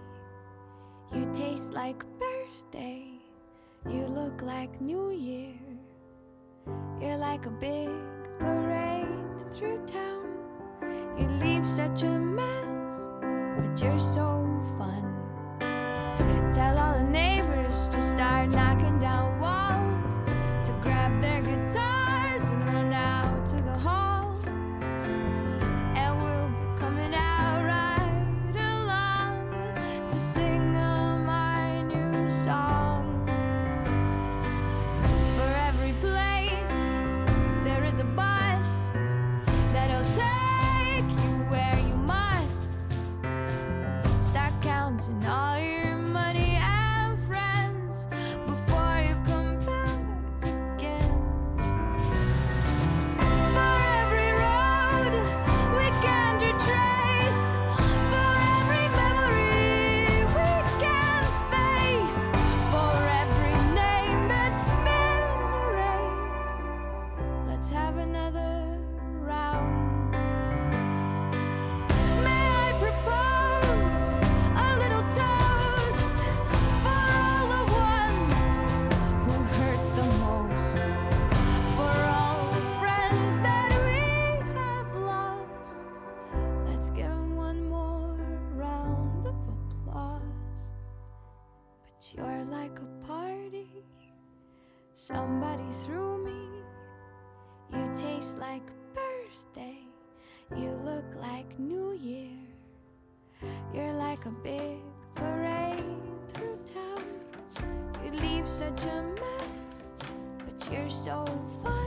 You taste like birthday, you look like New Year. You're like a big parade through town. You leave such a mess, but you're so fun. Tell all the neighbors to start knocking down walls, to grab their guitars and run out to the halls. And we'll be coming out right along to sing them our new song. For every place there is a bus that'll take you where you must. somebody threw me. You taste like birthday, you look like New Year. You're like a big parade through town. You leave such a mess, but you're so fun.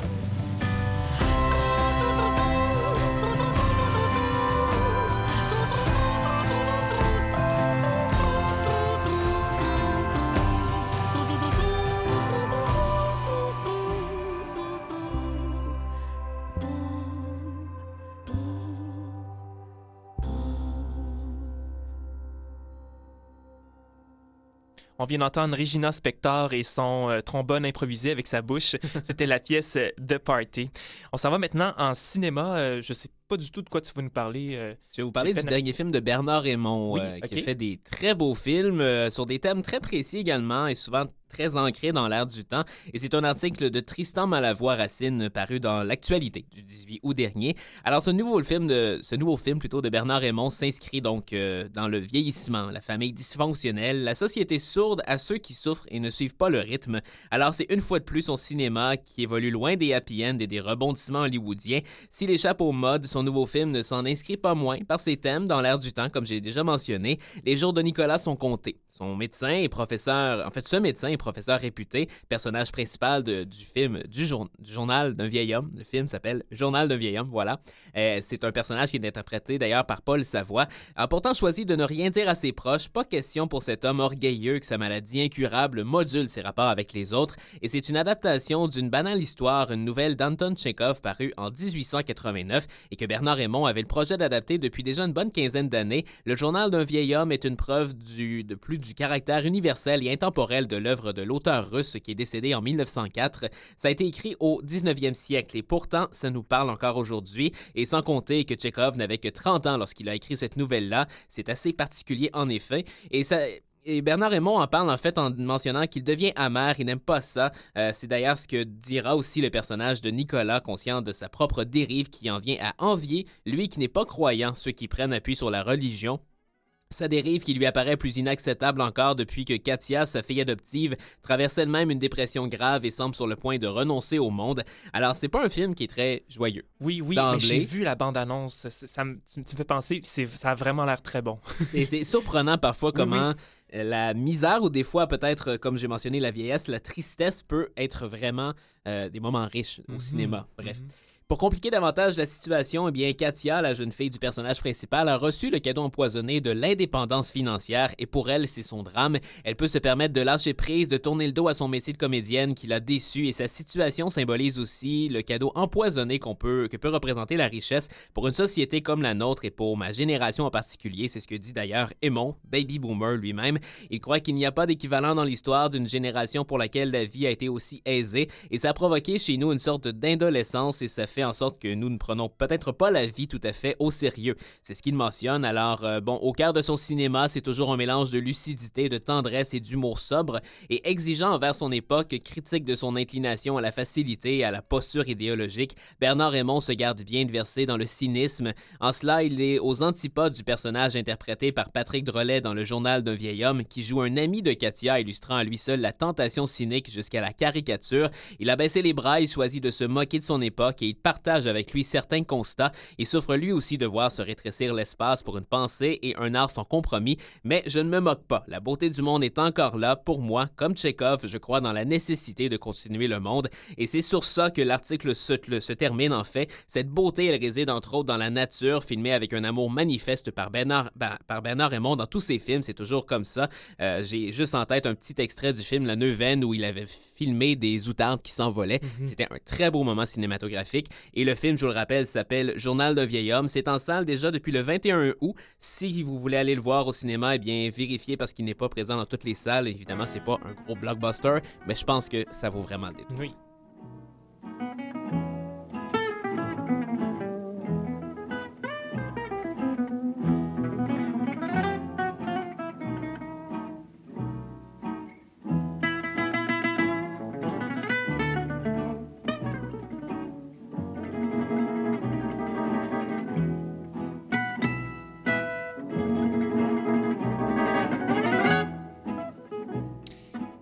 On vient d'entendre Regina Spektor et son euh, trombone improvisé avec sa bouche. C'était la pièce euh, The Party. On s'en va maintenant en cinéma. Euh, je sais pas du tout de quoi tu vas nous parler. Euh, je vais vous parler du fait... dernier film de Bernard Raymond, oui, euh, okay. qui a fait des très beaux films euh, sur des thèmes très précis également et souvent très ancré dans l'air du temps. Et c'est un article de Tristan Malavoie-Racine paru dans l'Actualité du dix-huit août dernier. Alors, ce nouveau film, de, ce nouveau film plutôt de Bernard Raymond s'inscrit donc euh, dans le vieillissement, la famille dysfonctionnelle, la société sourde à ceux qui souffrent et ne suivent pas le rythme. Alors, c'est une fois de plus son cinéma qui évolue loin des happy ends et des rebondissements hollywoodiens. S'il échappe aux modes, son nouveau film ne s'en inscrit pas moins par ses thèmes dans l'air du temps, comme j'ai déjà mentionné. Les jours de Nicolas sont comptés. Son médecin et professeur, en fait, ce médecin et professeur réputé, personnage principal de, du film du, jour, du Journal d'un vieil homme. Le film s'appelle Journal d'un vieil homme, voilà. Euh, c'est un personnage qui est interprété d'ailleurs par Paul Savoie. A pourtant choisi de ne rien dire à ses proches. Pas question pour cet homme orgueilleux que sa maladie incurable module ses rapports avec les autres. Et c'est une adaptation d'une banale histoire, une nouvelle d'Anton Tchekhov parue en dix-huit cent quatre-vingt-neuf et que Bernard Raymond avait le projet d'adapter depuis déjà une bonne quinzaine d'années. Le Journal d'un vieil homme est une preuve du, de plus du caractère universel et intemporel de l'œuvre de l'auteur russe qui est décédé en mille neuf cent quatre. Ça a été écrit au dix-neuvième siècle et pourtant, ça nous parle encore aujourd'hui. Et sans compter que Tchekhov n'avait que trente ans lorsqu'il a écrit cette nouvelle-là. C'est assez particulier en effet. Et ça... Et Bernard Raymond en parle en fait en mentionnant qu'il devient amer, il n'aime pas ça. Euh, c'est d'ailleurs ce que dira aussi le personnage de Nicolas, conscient de sa propre dérive qui en vient à envier, lui qui n'est pas croyant, ceux qui prennent appui sur la religion. Sa dérive qui lui apparaît plus inacceptable encore depuis que Katia, sa fille adoptive, traverse elle-même une dépression grave et semble sur le point de renoncer au monde. Alors, c'est pas un film qui est très joyeux. Oui, oui, mais j'ai vu la bande-annonce. Ça, ça me, tu me fais penser, c'est, ça a vraiment l'air très bon. c'est, c'est surprenant parfois comment... Oui, oui. La misère ou des fois peut-être, comme j'ai mentionné, la vieillesse, la tristesse peut être vraiment euh, des moments riches au mm-hmm. cinéma. Bref. Mm-hmm. Pour compliquer davantage la situation, eh bien, Katia, la jeune fille du personnage principal, a reçu le cadeau empoisonné de l'indépendance financière et pour elle, c'est son drame. Elle peut se permettre de lâcher prise, de tourner le dos à son métier de comédienne qui l'a déçue et sa situation symbolise aussi le cadeau empoisonné qu'on peut, que peut représenter la richesse pour une société comme la nôtre et pour ma génération en particulier. C'est ce que dit d'ailleurs Aymon, baby boomer lui-même. Il croit qu'il n'y a pas d'équivalent dans l'histoire d'une génération pour laquelle la vie a été aussi aisée et ça a provoqué chez nous une sorte d'indolescence et ça fait en sorte que nous ne prenons peut-être pas la vie tout à fait au sérieux. C'est ce qu'il mentionne. Alors, euh, bon, au cœur de son cinéma, c'est toujours un mélange de lucidité, de tendresse et d'humour sobre et exigeant envers son époque, critique de son inclination à la facilité et à la posture idéologique. Bernard Raymond se garde bien de verser dans le cynisme. En cela, il est aux antipodes du personnage interprété par Patrick Drolet dans Le Journal d'un vieil homme qui joue un ami de Katia, illustrant à lui seul la tentation cynique jusqu'à la caricature. Il a baissé les bras, il choisit de se moquer de son époque et il partage avec lui certains constats et souffre lui aussi de voir se rétrécir l'espace pour une pensée et un art sans compromis. Mais je ne me moque pas. La beauté du monde est encore là. Pour moi, comme Tchekhov, je crois dans la nécessité de continuer le monde et c'est sur ça que l'article se, le, se termine en fait. Cette beauté, elle réside entre autres dans la nature, filmée avec un amour manifeste par Bernard, bah, par Bernard Raymond dans tous ses films. C'est toujours comme ça. Euh, j'ai juste en tête un petit extrait du film La Neuvaine où il avait filmé des outardes qui s'envolaient. Mm-hmm. C'était un très beau moment cinématographique. Et le film, je vous le rappelle, s'appelle Journal d'un vieil homme. C'est en salle déjà depuis le vingt et un août. Si vous voulez aller le voir au cinéma, eh bien, vérifiez parce qu'il n'est pas présent dans toutes les salles. Évidemment, c'est pas un gros blockbuster, mais je pense que ça vaut vraiment le détour. Oui.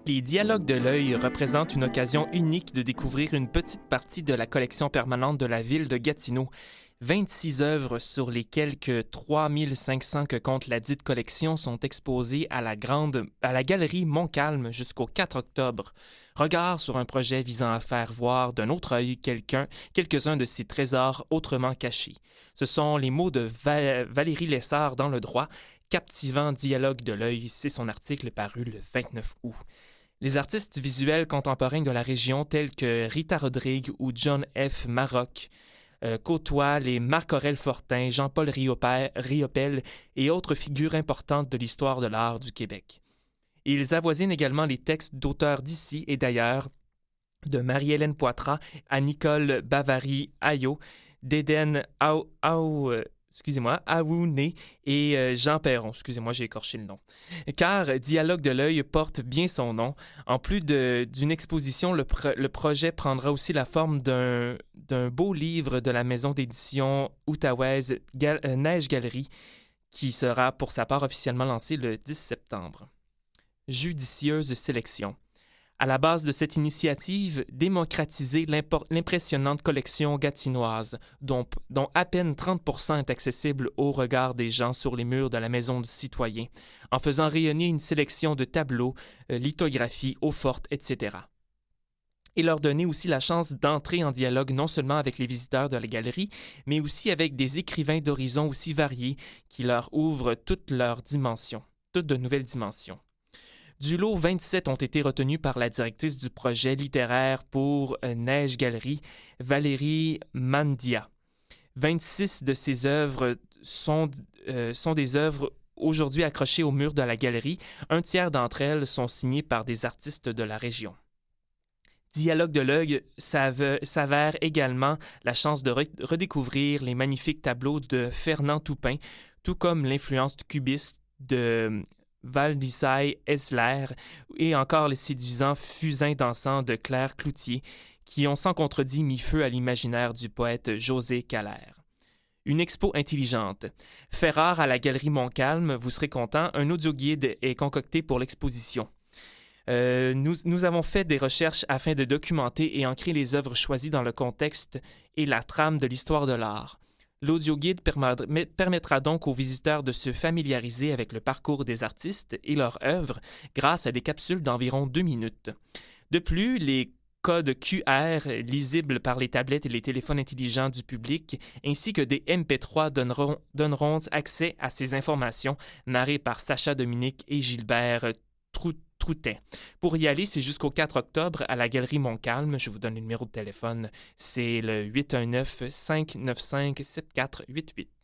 Les Dialogues de l'œil représentent une occasion unique de découvrir une petite partie de la collection permanente de la ville de Gatineau. vingt-six œuvres sur les quelques trois mille cinq cents que compte la dite collection sont exposées à la, grande, à la galerie Montcalm jusqu'au quatre octobre. Regard sur un projet visant à faire voir d'un autre œil quelqu'un, quelques-uns de ces trésors autrement cachés. Ce sont les mots de Val- Valérie Lessard dans Le Droit, captivant dialogue de l'œil, c'est son article paru le vingt-neuf août. Les artistes visuels contemporains de la région tels que Rita Rodrigue ou John F. Maroc euh, côtoient les Marc-Aurèle Fortin, Jean-Paul Riopel, Riopel et autres figures importantes de l'histoire de l'art du Québec. Ils avoisinent également les textes d'auteurs d'ici et d'ailleurs, de Marie-Hélène Poitras à Nicole Bavary-Ayo, d'Éden Ao... Ao euh, excusez-moi, Aouné et euh, Jean Perron. Excusez-moi, j'ai écorché le nom. Car Dialogue de l'œil porte bien son nom. En plus de, d'une exposition, le, pro- le projet prendra aussi la forme d'un, d'un beau livre de la maison d'édition outaouaise Gal- euh, Neige Galerie, qui sera pour sa part officiellement lancé le dix septembre. Judicieuse sélection. À la base de cette initiative, démocratiser l'impressionnante collection gatinoise, dont, dont à peine trente pour cent est accessible au regard des gens sur les murs de la Maison du Citoyen, en faisant rayonner une sélection de tableaux, euh, lithographies, eaux-fortes, et cetera. Et leur donner aussi la chance d'entrer en dialogue non seulement avec les visiteurs de la galerie, mais aussi avec des écrivains d'horizons aussi variés qui leur ouvrent toutes leurs dimensions, toutes de nouvelles dimensions. Du lot, vingt-sept ont été retenus par la directrice du projet littéraire pour euh, Neige Galerie, Valérie Mandia. vingt-six de ces œuvres sont, euh, sont des œuvres aujourd'hui accrochées au mur de la galerie. Un tiers d'entre elles sont signées par des artistes de la région. Dialogue de l'œil s'avère également la chance de re- redécouvrir les magnifiques tableaux de Fernand Toupin, tout comme l'influence cubiste de Valdisai Esler et encore les séduisants fusains dansants de Claire Cloutier, qui ont sans contredit mis feu à l'imaginaire du poète José Calère. Une expo intelligente. Fait rare à la Galerie Montcalm, vous serez content, un audio-guide est concocté pour l'exposition. Euh, nous, nous avons fait des recherches afin de documenter et ancrer les œuvres choisies dans le contexte et la trame de l'histoire de l'art. L'audioguide permettra donc aux visiteurs de se familiariser avec le parcours des artistes et leurs œuvres grâce à des capsules d'environ deux minutes. De plus, les codes Q R lisibles par les tablettes et les téléphones intelligents du public, ainsi que des M P trois donneront, donneront accès à ces informations narrées par Sacha Dominique et Gilbert Trout. Pour y aller, c'est jusqu'au quatre octobre à la Galerie Montcalm. Je vous donne le numéro de téléphone. C'est le huit un neuf, cinq neuf cinq, sept quatre huit huit.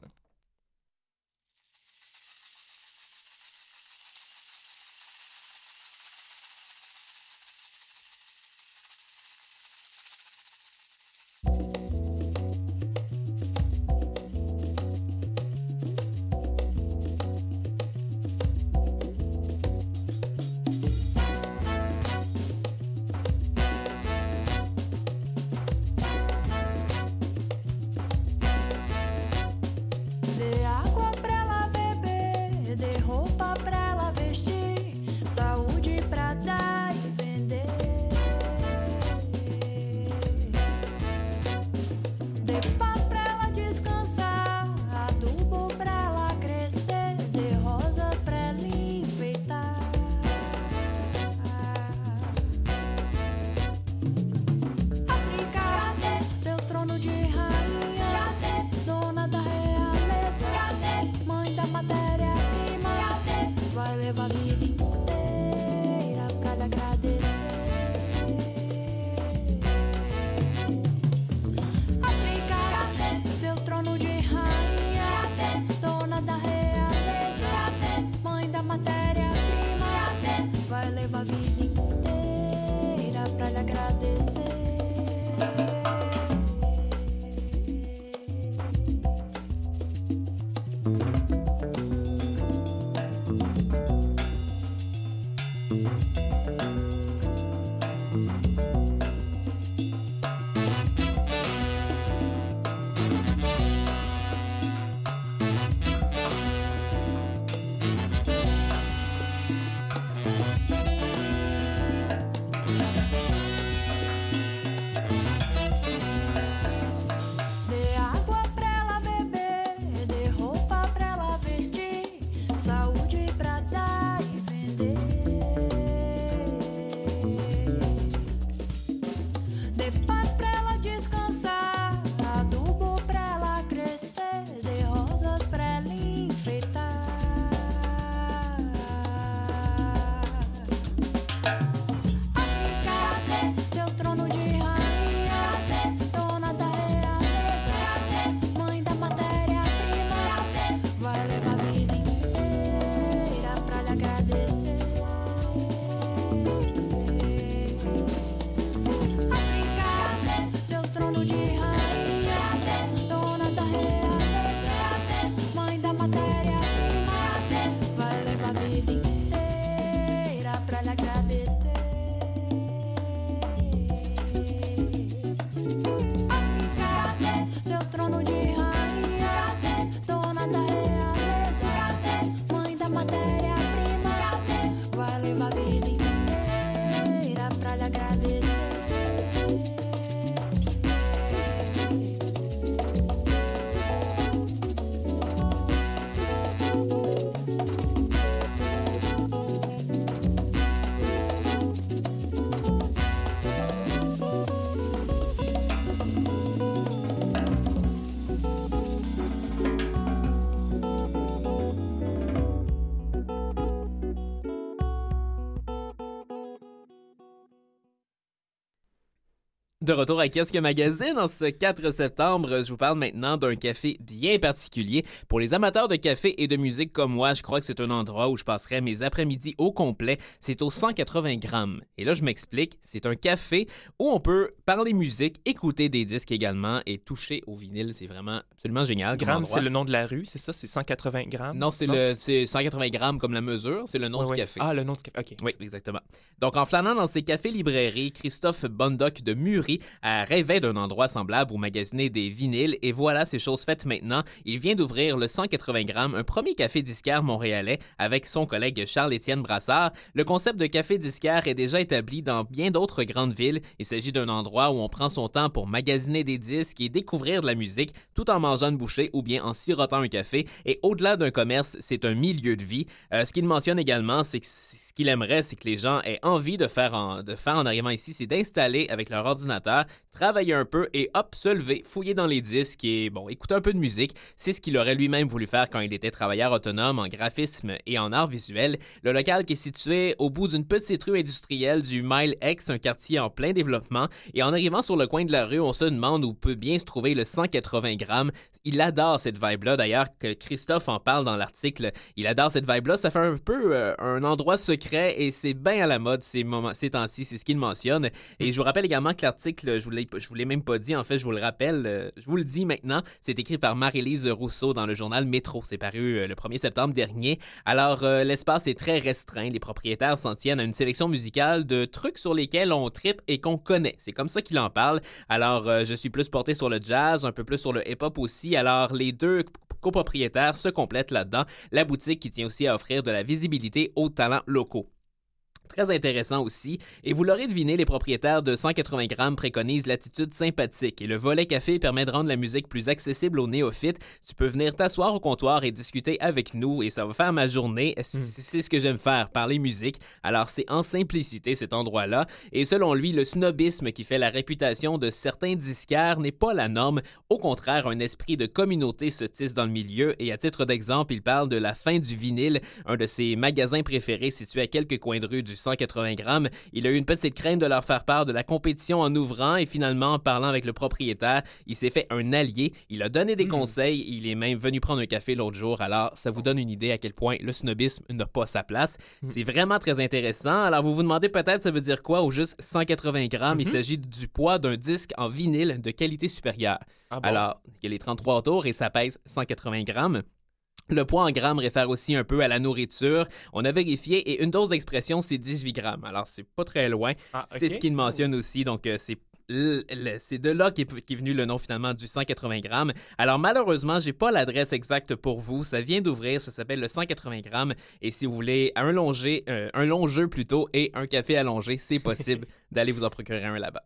De retour à Kiosque Magazine en ce quatre septembre, je vous parle maintenant d'un café bien particulier. Pour les amateurs de café et de musique comme moi, je crois que c'est un endroit où je passerai mes après-midi au complet. C'est au cent quatre-vingts grammes. Et là, je m'explique, c'est un café où on peut parler musique, écouter des disques également et toucher au vinyle. C'est vraiment absolument génial. Gramme, c'est le nom de la rue, c'est ça? C'est cent quatre-vingts grammes? Non, c'est, le, c'est cent quatre-vingts grammes comme la mesure, c'est le nom oui, du oui. café. Ah, le nom du café, OK. Oui, exactement. Donc, en flânant dans ces cafés-librairies, Christophe Bondoc de Muri a rêvé d'un endroit semblable où magasiner des vinyles et voilà, c'est chose faite maintenant. Il vient d'ouvrir le cent quatre-vingts grammes, un premier café disquaire montréalais avec son collègue Charles-Étienne Brassard. Le concept de café disquaire est déjà établi dans bien d'autres grandes villes. Il s'agit d'un endroit où on prend son temps pour magasiner des disques et découvrir de la musique tout en mangeant une bouchée ou bien en sirotant un café. Et au-delà d'un commerce, c'est un milieu de vie. Euh, ce qu'il mentionne également, c'est que ce qu'il aimerait, c'est que les gens aient envie de faire en, de faire en arrivant ici, c'est d'installer avec leur ordinateur, travailler un peu et hop, se lever, fouiller dans les disques et bon, écouter un peu de musique. C'est ce qu'il aurait lui-même voulu faire quand il était travailleur autonome en graphisme et en art visuel. Le local qui est situé au bout d'une petite rue industrielle du Mile X, un quartier en plein développement. Et en arrivant sur le coin de la rue, on se demande où peut bien se trouver le cent quatre-vingts grammes. Il adore cette vibe-là. D'ailleurs, que Christophe en parle dans l'article. Il adore cette vibe-là. Ça fait un peu euh, un endroit secret et c'est bien à la mode ces, moments, ces temps-ci. C'est ce qu'il mentionne. Et je vous rappelle également que l'article, je vous l'ai, je vous l'ai même pas dit, en fait, je vous le rappelle, euh, je vous le dis maintenant, c'est écrit par Marie-Lise Rousseau dans le journal Métro. C'est paru euh, le premier septembre dernier. Alors, euh, l'espace est très restreint. Les propriétaires s'en tiennent à une sélection musicale de trucs sur lesquels on trippe et qu'on connaît. C'est comme ça qu'il en parle. Alors, euh, je suis plus porté sur le jazz, un peu plus sur le hip-hop aussi. Alors, les deux copropriétaires se complètent là-dedans. La boutique qui tient aussi à offrir de la visibilité aux talents locaux. Très intéressant aussi. Et vous l'aurez deviné, les propriétaires de cent quatre-vingts grammes préconisent l'attitude sympathique. Et le volet café permet de rendre la musique plus accessible aux néophytes. Tu peux venir t'asseoir au comptoir et discuter avec nous et ça va faire ma journée. C'est, c'est ce que j'aime faire, parler musique. Alors c'est en simplicité cet endroit-là. Et selon lui, le snobisme qui fait la réputation de certains disquaires n'est pas la norme. Au contraire, un esprit de communauté se tisse dans le milieu. Et à titre d'exemple, il parle de la fin du vinyle, un de ses magasins préférés situé à quelques coins de rue du cent quatre-vingts grammes. Il a eu une petite crainte de leur faire part de la compétition en ouvrant et finalement, en parlant avec le propriétaire, il s'est fait un allié. Il a donné des mmh. conseils. Il est même venu prendre un café l'autre jour. Alors, ça vous donne une idée à quel point le snobisme n'a pas sa place. Mmh. C'est vraiment très intéressant. Alors, vous vous demandez peut-être ça veut dire quoi au juste cent quatre-vingts grammes? Mmh. Il s'agit du poids d'un disque en vinyle de qualité supérieure. Ah bon? Alors, il y a les trente-trois tours et ça pèse cent quatre-vingts grammes. Le poids en grammes réfère aussi un peu à la nourriture. On a vérifié et une dose d'expression, c'est dix-huit grammes. Alors, c'est pas très loin. Ah, okay. C'est ce qu'il mentionne aussi. Donc, euh, c'est, l- l- c'est de là qu'est, qu'est venu le nom finalement du cent quatre-vingts grammes. Alors, malheureusement, j'ai pas l'adresse exacte pour vous. Ça vient d'ouvrir. Ça s'appelle le cent quatre-vingts grammes. Et si vous voulez un longé, euh, un longeux plutôt et un café allongé, c'est possible d'aller vous en procurer un là-bas.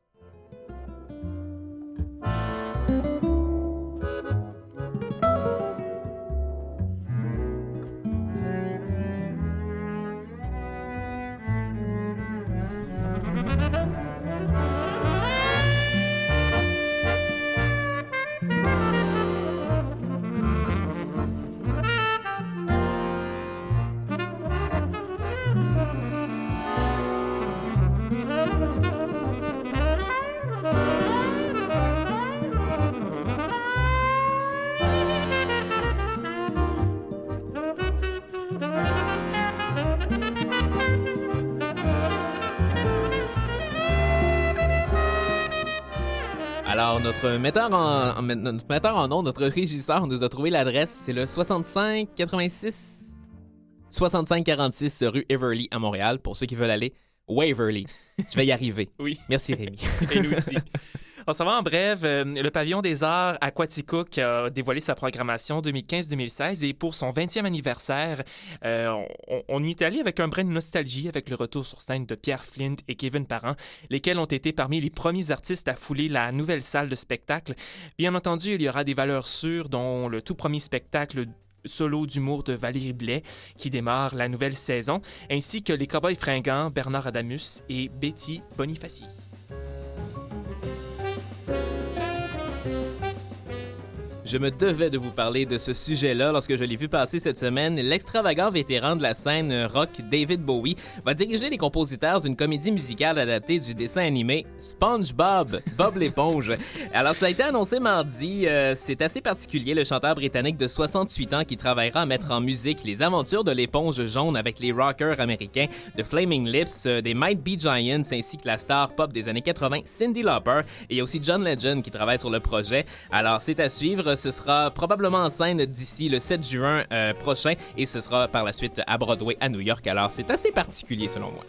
Alors, notre metteur en, notre metteur en ondes, notre régisseur, nous a trouvé l'adresse. C'est le soixante-cinq quatre-vingt-six soixante-cinq quarante-six rue Everly à Montréal. Pour ceux qui veulent aller, Waverly. Je vais y arriver. Oui. Merci, Rémi. Et nous aussi. On s'en va en bref. Euh, le Pavillon des Arts Aquaticook a dévoilé sa programmation deux mille quinze deux mille seize et pour son vingtième anniversaire, euh, on, on y est allé avec un brin de nostalgie avec le retour sur scène de Pierre Flint et Kevin Parent, lesquels ont été parmi les premiers artistes à fouler la nouvelle salle de spectacle. Bien entendu, il y aura des valeurs sûres, dont le tout premier spectacle solo d'humour de Valérie Blais qui démarre la nouvelle saison, ainsi que les Cowboys fringants Bernard Adamus et Betty Bonifaci. Je me devais de vous parler de ce sujet-là lorsque je l'ai vu passer cette semaine. L'extravagant vétéran de la scène rock David Bowie va diriger les compositeurs d'une comédie musicale adaptée du dessin animé SpongeBob, Bob l'éponge. Alors, ça a été annoncé mardi. Euh, c'est assez particulier. Le chanteur britannique de soixante-huit ans qui travaillera à mettre en musique les aventures de l'éponge jaune avec les rockers américains de Flaming Lips, euh, des Might Be Giants ainsi que la star pop des années quatre-vingts, Cyndi Lauper. Et il y a aussi John Legend qui travaille sur le projet. Alors, c'est à suivre. Ce sera probablement en scène d'ici le sept juin euh, prochain et ce sera par la suite à Broadway à New York. Alors, c'est assez particulier selon moi.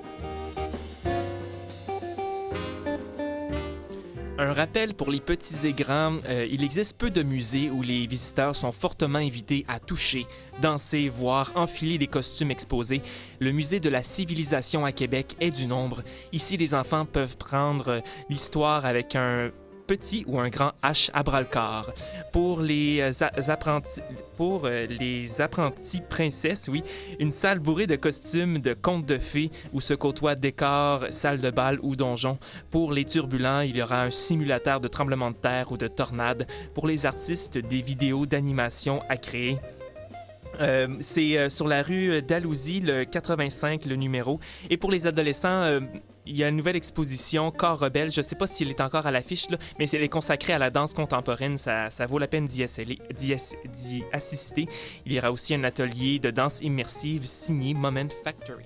Un rappel pour les petits et grands, euh, il existe peu de musées où les visiteurs sont fortement invités à toucher, danser, voir, enfiler les costumes exposés. Le musée de la civilisation à Québec est du nombre. Ici, les enfants peuvent prendre l'histoire avec un petit ou un grand H à bras-le-corps. Pour les a- apprentis, pour euh, les apprentis princesses, oui, une salle bourrée de costumes de contes de fées où se côtoient décors, salles de bal ou donjons. Pour les turbulents, il y aura un simulateur de tremblement de terre ou de tornade. Pour les artistes, des vidéos d'animation à créer. Euh, c'est euh, sur la rue d'Alousie, le quatre-vingt-cinq, le numéro. Et pour les adolescents, euh, il y a une nouvelle exposition, Corps rebelle. Je ne sais pas s'il est encore à l'affiche, là, mais elle est consacrée à la danse contemporaine. Ça, ça vaut la peine d'y, essayer, d'y, d'y assister. Il y aura aussi un atelier de danse immersive signé Moment Factory.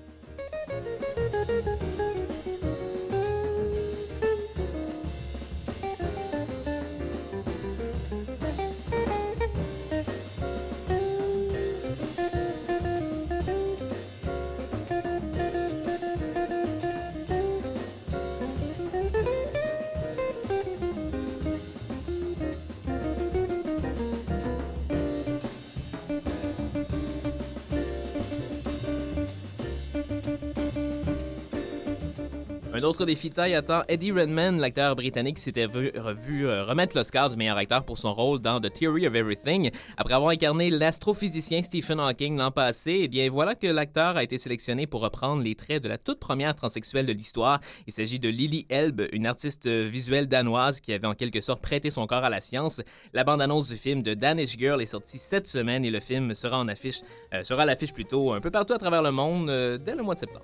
Un autre défi de taille attend Eddie Redmayne, l'acteur britannique qui s'était vu, revu euh, remettre l'Oscar du meilleur acteur pour son rôle dans The Theory of Everything. Après avoir incarné l'astrophysicien Stephen Hawking l'an passé, eh bien voilà que l'acteur a été sélectionné pour reprendre les traits de la toute première transsexuelle de l'histoire. Il s'agit de Lily Elbe, une artiste visuelle danoise qui avait en quelque sorte prêté son corps à la science. La bande-annonce du film de Danish Girl est sortie cette semaine et le film sera en affiche, euh, sera à l'affiche plutôt un peu partout à travers le monde euh, dès le mois de septembre.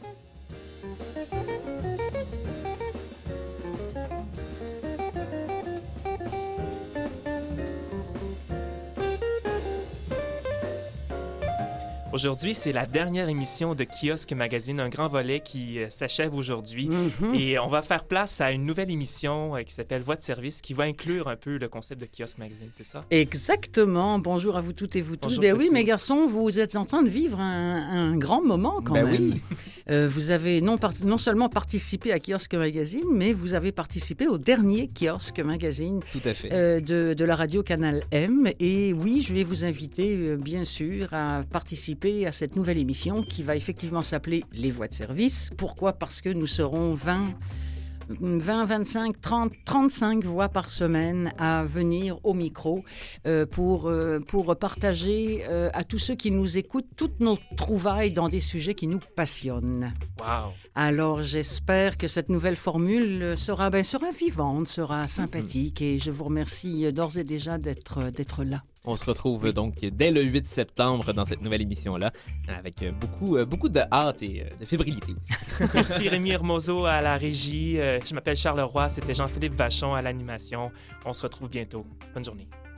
Aujourd'hui, c'est la dernière émission de Kiosque Magazine, un grand volet qui euh, s'achève aujourd'hui. Mm-hmm. Et on va faire place à une nouvelle émission euh, qui s'appelle Voix de service, qui va inclure un peu le concept de Kiosque Magazine, c'est ça? Exactement. Bonjour à vous toutes et vous tous. Bonjour, ben petit. oui, mes garçons, vous êtes en train de vivre un, un grand moment quand ben même. Oui. Euh, vous avez non, par- non seulement participé à Kiosque Magazine, mais vous avez participé au dernier Kiosque Magazine Tout à fait. euh, de, de la radio Canal M. Et oui, je vais vous inviter, euh, bien sûr, à participer à cette nouvelle émission qui va effectivement s'appeler Les Voix de service. Pourquoi? Parce que nous serons vingt, vingt-cinq, trente, trente-cinq voix par semaine à venir au micro euh, pour, euh, pour partager euh, à tous ceux qui nous écoutent toutes nos trouvailles dans des sujets qui nous passionnent. Wow! Alors, j'espère que cette nouvelle formule sera, ben, sera vivante, sera sympathique et je vous remercie d'ores et déjà d'être, d'être là. On se retrouve donc dès le huit septembre dans cette nouvelle émission-là, avec beaucoup, beaucoup de hâte et de fébrilité aussi. Merci Rémi Hermoso à la régie. Euh, je m'appelle Charles Roy, c'était Jean-Philippe Vachon à l'animation. On se retrouve bientôt. Bonne journée.